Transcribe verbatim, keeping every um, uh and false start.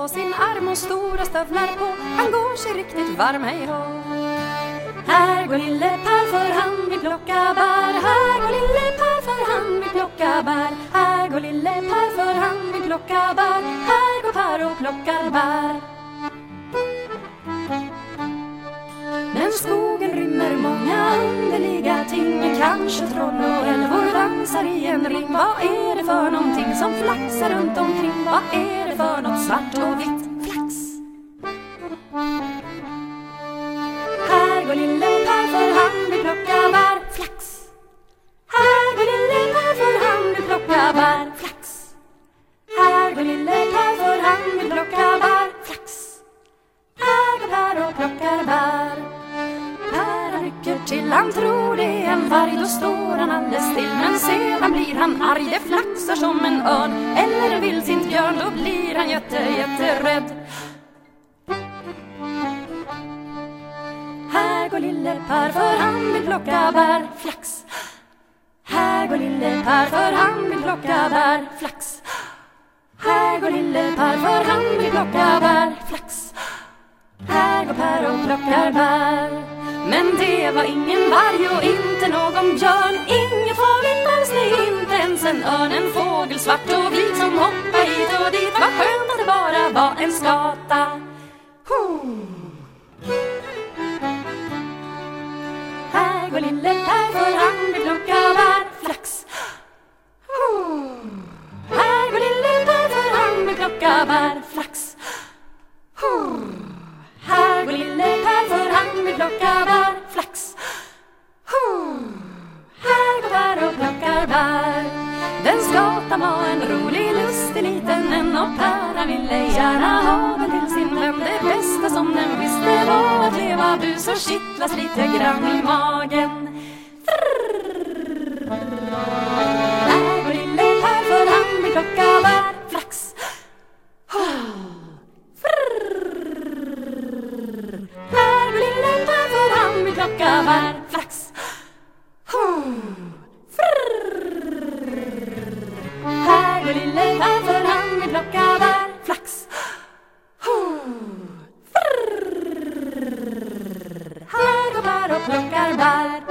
på sin arm och stora stövlar på. Han går sig riktigt varm, hej hå. Här går lille Per för han vill plocka bär. Här går lille Per för han vill plocka bär. Här går lille Per för han vill plocka bär. Här går Per och plockar bär. Men skogen rymmer många underliga ting. Kanske troll och älvor dansar i en ring. Vad är det för någonting som flaxar runt omkring? Vad är det för något svart och vitt? Flax! Här går lille Per för han vill plocka bär. Flax! Här går lille Per för han vill plocka bär. Flax! Här går lille Per för han vill plocka bär. Flax! Här går Per och plockar bär. Per han rycker till, han tror det är en varg. Då står han alldeles still, men sedan blir han arg. Det flaxar som en örn eller en vildsint björn. Då blir han jätte, jätterädd. Här går lille Per för han vill plocka bär. Flax! Här går lille Per för han vill plocka bär. Flax! Här går lille Per för han vill plocka bär. Flax! Här går Per och plockar bär. Men det var ingen varg och inte någon björn. Inget farligt alls, nej, inte ens en örn. En fågel svart och vit som hoppar hit och dit. Vad skönt att det bara var en skata. Här går lille Per för han vill plocka bär. Flax! Här går lille Per för han vill plocka bär. Flax! Här går lille Per för han vill plocka bär. Flax! Här går Per och plockar bär. Den skatan var en rolig, lustig liten en. Och Per han ville gärna ha den till sin vän. Det bästa som den visste var att leva bus och kittlas lite grann i magen. Här går lille Per för han vill plocka bär. Flax! Här går lille Per för han vill plocka bär. Flax! Här går lille Per för han vill plocka bär. Flax! Här går Per och plockar bär.